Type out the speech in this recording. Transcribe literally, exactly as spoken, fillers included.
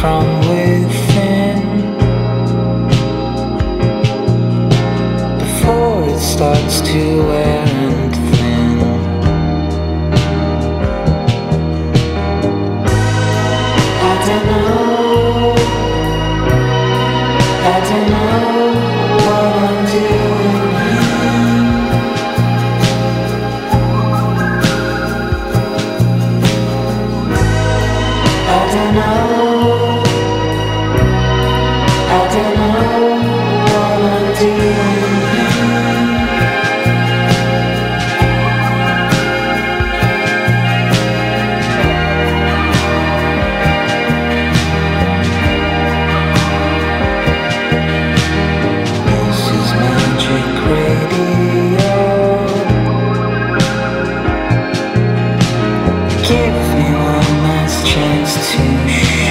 from within before it starts to wear and thin. I don't know, I don't know what I'm doing here. I don't know, I don't know what I'm doing here. This is Magic Radio. Give me one last chance to